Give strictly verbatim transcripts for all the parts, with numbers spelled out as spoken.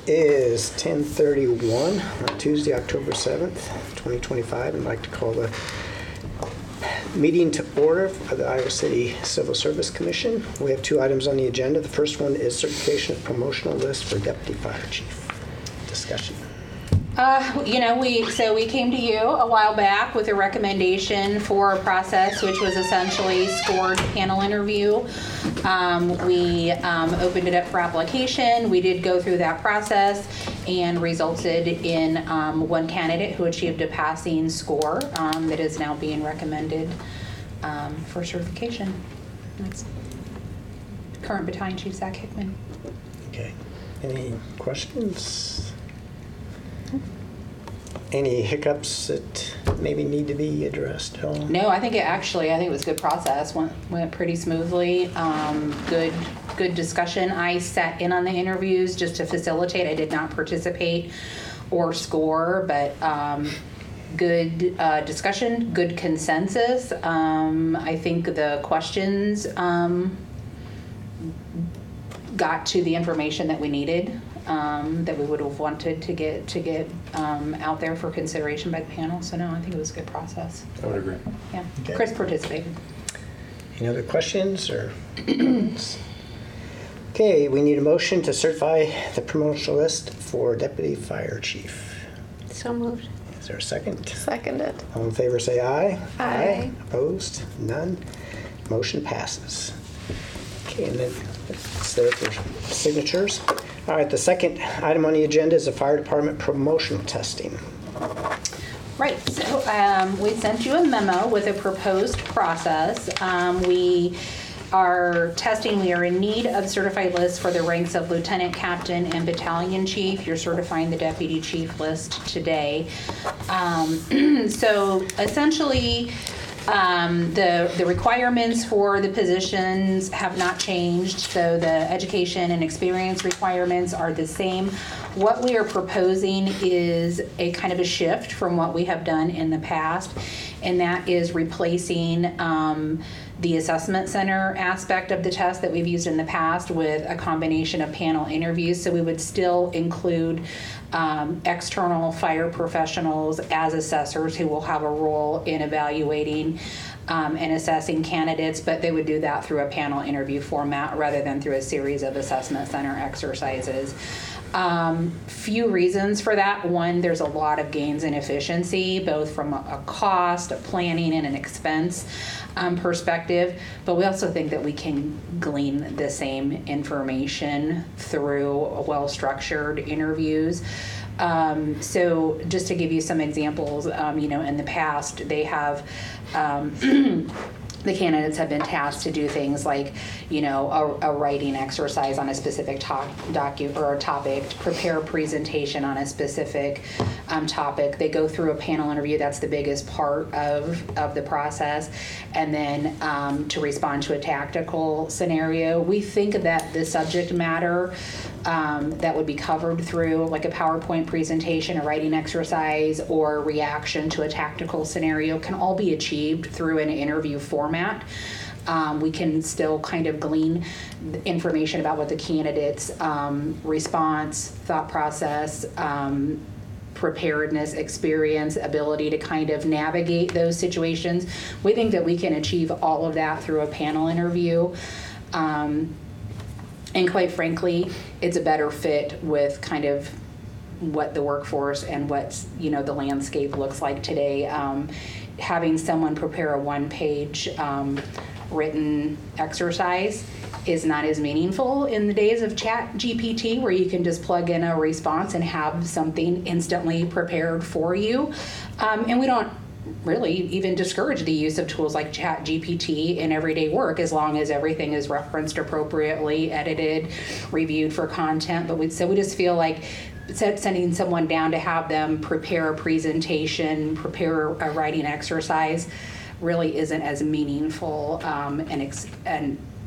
is ten thirty-one on Tuesday, October seventh, twenty twenty-five. I'd like to call the meeting to order of the Iowa City Civil Service Commission. We have two items on the agenda. The first one is certification of promotional list for Deputy Fire Chief. Discussion. Uh, you know, we so we came to you a while back with a recommendation for a process which was essentially scored panel interview. Um, we um, opened it up for application. We did go through that process and resulted in um, one candidate who achieved a passing score um, that is now being recommended um, for certification. That's current Battalion Chief Zach Hickman. Okay. Any questions? Any hiccups that maybe need to be addressed at all? No, I think it actually, I think it was a good process. Went went pretty smoothly. Um, good good discussion. I sat in on the interviews just to facilitate. I did not participate or score, but um, good uh, discussion, good consensus. Um, I think the questions um, got to the information that we needed. Um, that we would have wanted to get to get um, out there for consideration by the panel. So no, I think it was a good process. I would agree. Yeah, Okay. Chris participated. Any other questions or? Okay, we need a motion to certify the promotional list for Deputy Fire Chief. So moved. Is there a second? Seconded. All in favor say aye. Aye. Opposed? None. Motion passes. Okay, and then it's there for signatures. All right, the second item on the agenda is the fire department promotional testing. Right, so um, we sent you a memo with a proposed process. Um, we are testing, we are in need of certified lists for the ranks of lieutenant, captain, and battalion chief. You're certifying the deputy chief list today. Um, so essentially, Um, the, the requirements for the positions have not changed, so the education and experience requirements are the same. What we are proposing is a kind of a shift from what we have done in the past, and that is replacing um, the assessment center aspect of the test that we've used in the past with a combination of panel interviews. So we would still include um, external fire professionals as assessors who will have a role in evaluating um, and assessing candidates, but they would do that through a panel interview format rather than through a series of assessment center exercises. Um, few reasons for that. One, there's a lot of gains in efficiency, both from a, a cost, a planning, and an expense um, perspective. But we also think that we can glean the same information through well-structured interviews. Um, so just to give you some examples, um, you know, in the past, they have um, the candidates have been tasked to do things like, you know, a, a writing exercise on a specific talk, docu or a topic, to prepare a presentation on a specific um, topic. They go through a panel interview. That's the biggest part of, of the process. And then um, to respond to a tactical scenario. We think that the subject matter um, that would be covered through like a PowerPoint presentation, a writing exercise, or reaction to a tactical scenario can all be achieved through an interview format. Um, we can still kind of glean information about what the candidate's um, response, thought process, um, preparedness, experience, ability to kind of navigate those situations. We think that we can achieve all of that through a panel interview. Um, and quite frankly, it's a better fit with kind of what the workforce and what, you know, the landscape looks like today. Um, having someone prepare a one-page um, written exercise is not as meaningful in the days of Chat G P T, where you can just plug in a response and have something instantly prepared for you. Um, and we don't really even discourage the use of tools like Chat G P T in everyday work, as long as everything is referenced appropriately, edited, reviewed for content. But we, so we just feel like sending someone down to have them prepare a presentation, prepare a writing exercise, really isn't as meaningful um, and, ex- and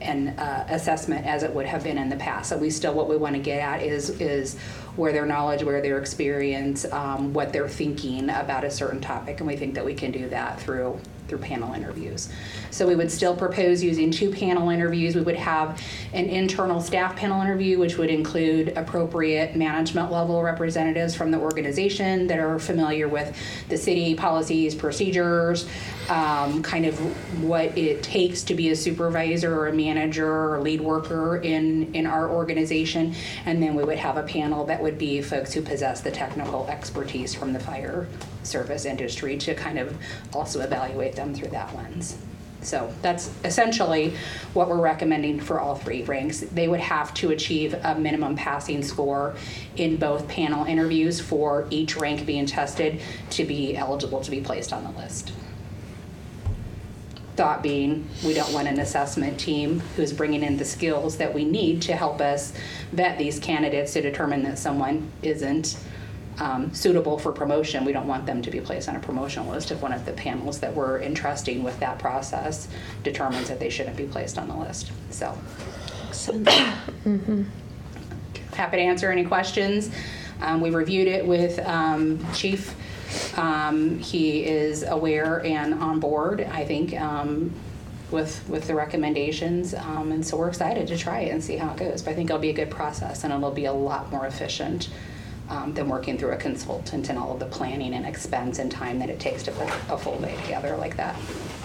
an uh, assessment as it would have been in the past. So we still, what we want to get at is is where their knowledge, where their experience, um, what they're thinking about a certain topic, and we think that we can do that through through panel interviews. So we would still propose using two panel interviews. We would have an internal staff panel interview, which would include appropriate management level representatives from the organization that are familiar with the city policies, procedures, um, kind of what it takes to be a supervisor or a manager or lead worker in, in our organization. And then we would have a panel that would be folks who possess the technical expertise from the fire service industry to kind of also evaluate them through that lens. So that's essentially what we're recommending for all three ranks. They would have to achieve a minimum passing score in both panel interviews for each rank being tested to be eligible to be placed on the list. Thought being, we don't want an assessment team who's bringing in the skills that we need to help us vet these candidates to determine that someone isn't Um, suitable for promotion. We don't want them to be placed on a promotional list if one of the panels that we're entrusting with that process determines that they shouldn't be placed on the list. So, mm-hmm. Happy to answer any questions. Um, we reviewed it with um, Chief. Um, he is aware and on board, I think, um, with with the recommendations, um, and so we're excited to try it and see how it goes. But I think it'll be a good process, and it'll be a lot more efficient Um, than working through a consultant and all of the planning and expense and time that it takes to put a full day together like that.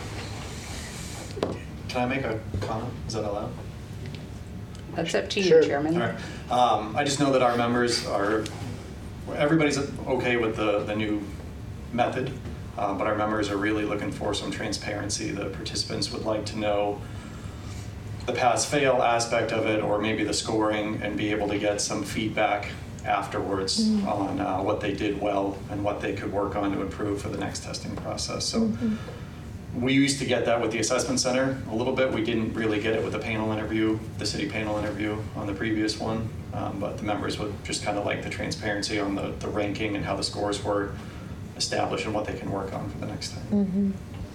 Can I make a comment? Is that allowed? That's up to you, Sure. Chairman. All right. Um, I just know that our members are, everybody's okay with the, the new method, uh, but our members are really looking for some transparency. The participants would like to know the pass-fail aspect of it, or maybe the scoring, and be able to get some feedback afterwards mm-hmm. on uh, what they did well and what they could work on to improve for the next testing process. So mm-hmm. we used to get that with the assessment center a little bit. We didn't really get it with the panel interview, the city panel interview on the previous one, um, but the members would just kind of like the transparency on the, the ranking and how the scores were established and what they can work on for the next time. Mm-hmm.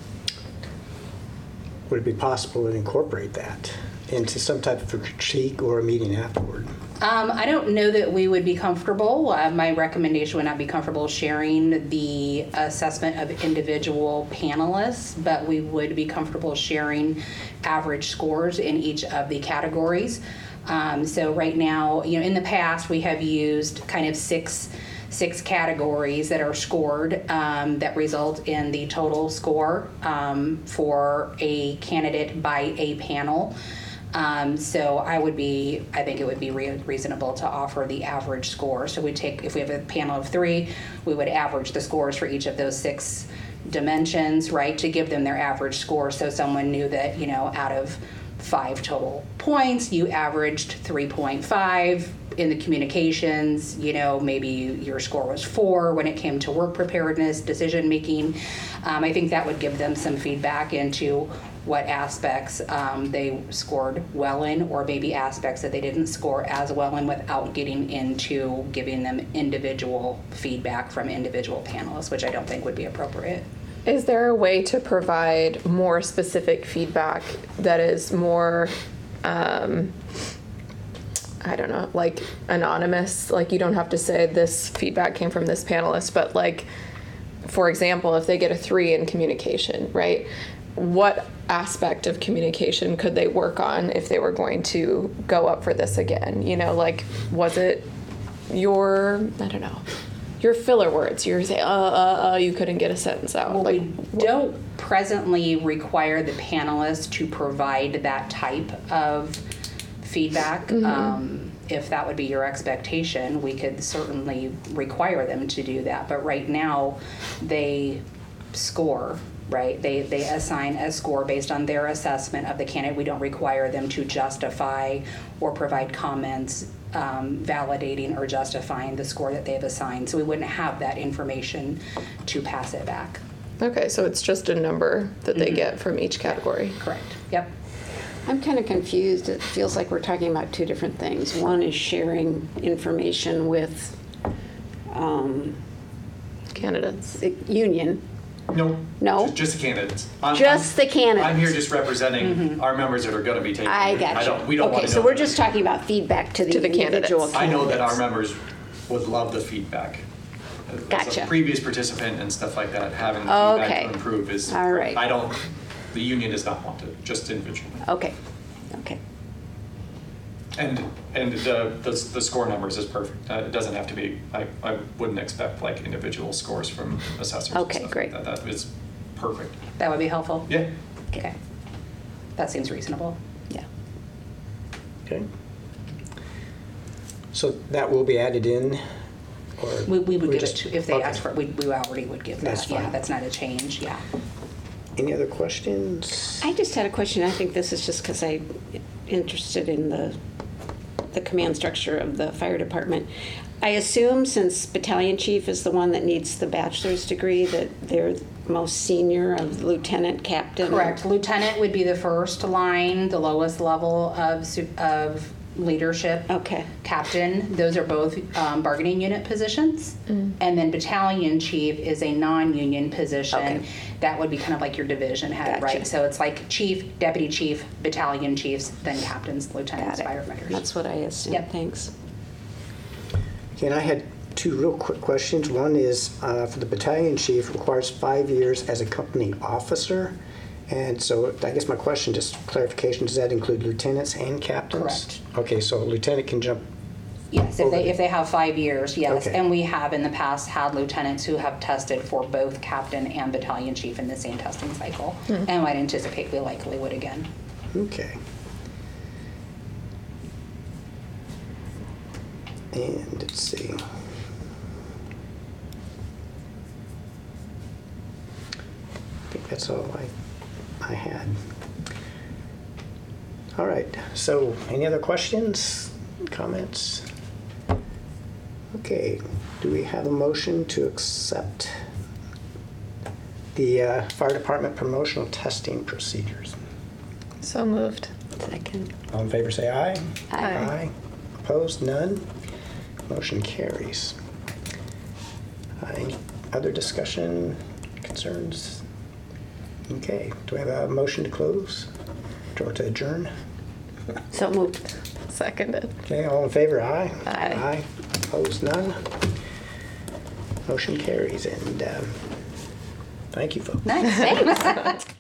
Would it be possible to incorporate that into some type of a critique or a meeting afterward? Um, I don't know that we would be comfortable. Uh, my recommendation would not be comfortable sharing the assessment of individual panelists, but we would be comfortable sharing average scores in each of the categories. Um, so right now, you know, in the past, we have used kind of six six categories that are scored um, that result in the total score um, for a candidate by a panel. Um, so I would be, I think it would be re- reasonable to offer the average score. So we take, if we have a panel of three, we would average the scores for each of those six dimensions, right, to give them their average score. So someone knew that, you know, out of five total points, you averaged three point five in the communications, you know, maybe your score was four when it came to work preparedness, decision making. Um, I think that would give them some feedback into what aspects um, they scored well in, or maybe aspects that they didn't score as well in, without getting into giving them individual feedback from individual panelists, which I don't think would be appropriate. Is there a way to provide more specific feedback that is more, um, I don't know, like anonymous? Like, you don't have to say this feedback came from this panelist, but like, for example, if they get a three in communication, right? What aspect of communication could they work on if they were going to go up for this again? You know, like, was it your, I don't know, your filler words? You're saying, uh, uh, uh, you couldn't get a sentence out. Well, like, we don't presently require the panelists to provide that type of feedback. Mm-hmm. Um, if that would be your expectation, we could certainly require them to do that. But right now, they score. Right, they they assign a score based on their assessment of the candidate. We don't require them to justify or provide comments um, validating or justifying the score that they've assigned. So we wouldn't have that information to pass it back. Okay, so it's just a number that they Mm-hmm. get from each category. Correct. Yep. I'm kind of confused. It feels like we're talking about two different things. One is sharing information with um, Candidates. the union, No. No? ju- Just the candidates. I'm- Just I'm- the candidates. I'm here just representing our members that are going to be taking. I it. got you. don't, we don't want Okay, to so know we're that. just talking about feedback to the To the individual candidates. I know that our candidates. members would love the feedback. As a Gotcha. previous participant and stuff like that, having the feedback Okay. to improve is. All right. I don't, the union does not want it, just individually. Okay, okay. And, and the, the, the score numbers is perfect. Uh, It doesn't have to be, I, I wouldn't expect like individual scores from assessors and Okay, stuff like great. that. That is perfect. That would be helpful? Yeah. Okay. That seems reasonable. Yeah. Okay. So that will be added in, or? We, we would we give it just- to, if they okay. asked for it, we, we already would give That's that. Yeah, fine. that's not a change, yeah. Any other questions? I just had a question. I think this is just because I'm interested in the, the command structure of the fire department. I assume since battalion chief is the one that needs the bachelor's degree, that they're most senior of lieutenant, captain? Correct. Lieutenant would be the first line, the lowest level of, su- of leadership. Okay. Captain, those are both um, bargaining unit positions. And then battalion chief is a non-union position. Okay. That would be kind of like your division head, Gotcha. right? So it's like chief, deputy chief, battalion chiefs, then captains, lieutenants, Got it. firefighters. That's what I assumed. Yep. Thanks. Okay, and I had two real quick questions. One is, uh, for the battalion chief, requires five years as a company officer. And so I guess my question, just clarification, does that include lieutenants and captains? Correct. Okay, so a lieutenant can jump, Yes, if Over they, the- if they have five years, yes. Okay. And we have in the past had lieutenants who have tested for both captain and battalion chief in the same testing cycle. And I'd anticipate we likely would again. okay. And let's see. I think that's all I, I had. All right, so any other questions, comments? Okay, do we have a motion to accept the uh, fire department promotional testing procedures? So moved. Second. All in favor, say aye. Aye. Aye. Opposed, none. Motion carries. Uh, Any other discussion, concerns? Okay, do we have a motion to close or to adjourn? So moved. Seconded. Okay, all in favor, aye. Aye. Aye. Opposed, none. Motion carries, and um, thank you, folks. Nice, thanks.